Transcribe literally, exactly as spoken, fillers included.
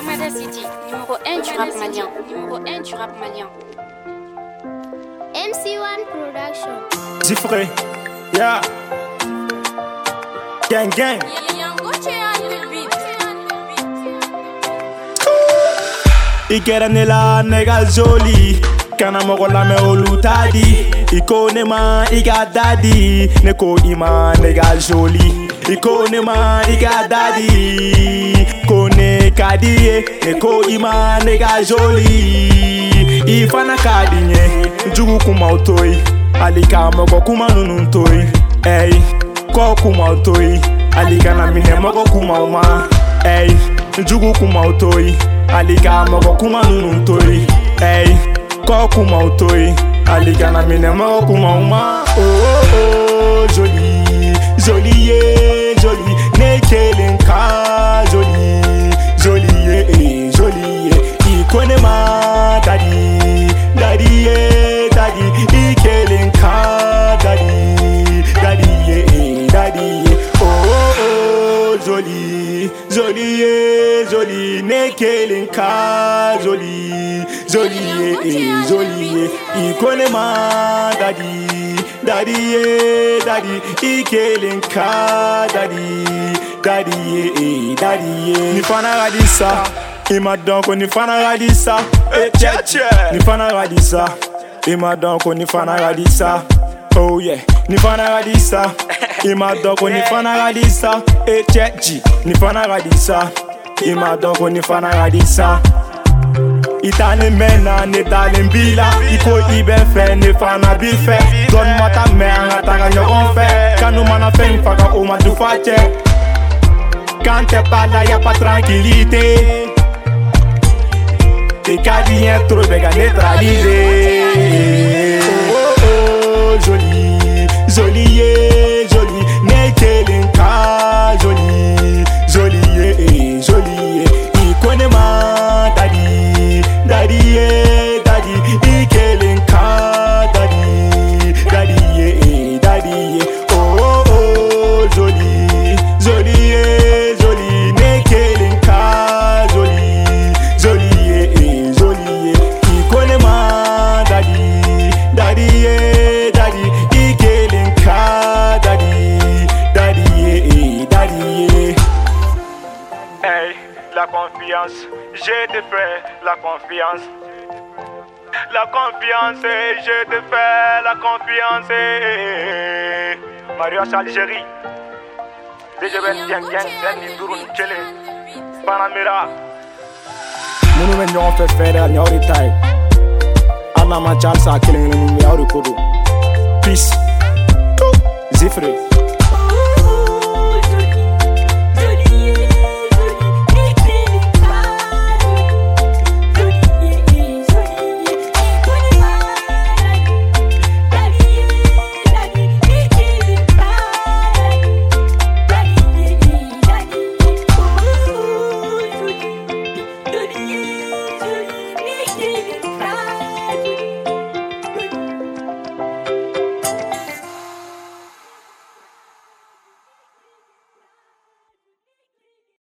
Lomada City, numéro un du rap malien. Numéro un du rap malien. M C one Production. Zifre, yeah. Gang gang. Ikera nela nega joli. Kana moko la me olutadi. Ikone ma iga daddy. Neko ima nega joli. Ikone ma iga daddy. Kone kadie. Neko ima nega joli. Ifana kadinye. Jugu kuma utoi. Alika moko kuma nununtoi. Ey. Ko kuma utoi. Alika na mine moko kuma uma. Ey. Jugu kuma utoi. Alika moko kuma nununtoi. Ey. Ko kuma utoi. Alika na mine moko kuma uma. Oh oh oh. Joli. Joli yeah. Joli. Nekelenka. Joli. Joli yeah. Joli yeah. Ikone ma daddy. Daddy yeah. Daddy. Ikelenka. Daddy. Daddy yeah. Daddy yeah. Oh oh oh. Joli. Joli yeah. Joli. Nekelenka. Joli. Joli yeah. Joli yeah. Ikone ma daddy. Daddy yeah. Daddy. Ikelenka. Daddy. Daddy yeah. Daddy yeah. Nifana radisa. Ima donko nifana radisa. Eh cheche. Nifana radisa. Ima donko nifana radisa. Oh yeah. Nifana radisa. Ima donko nifana radisa. Eh cheche. Nifana radisa. Ima donko nifana radisa. Itane mena ne talen bila. Iko ibe fe ne fana bife. Don mata mena tanga nyogon fe. Kanu mana feng faka oma du fache. Quand t'es pas là y'a pas tranquillité. T'es cadien trop béga neutralisé. Oh oh oh. Joli. Joli yeah. Joli. Nekelenka. Joli. Joli yeah. Joli yeah. Ikone ma daddy. Daddy yeah. Daddy. Ikelenka. Daddy. Daddy yeah. Daddy yeah. Oh oh oh. Joli. Joli yeah. Joli. Nekelenka. Joli. Joli yeah. Joli yeah. Ikone ma daddy. Daddy yeah. Daddy. Ikelenka. Daddy. Daddy yeah. Daddy yeah. Hey, la confiance, je te fais la confiance. La confiance, je te fais la confiance. Mario Algérie. Déjà ben gang gang, ben durun chele. Panamera. Munu men ñoo fe fere ñoo tay. Anna ma chal sa killing ni mi awri kodo. Peace. Zifre.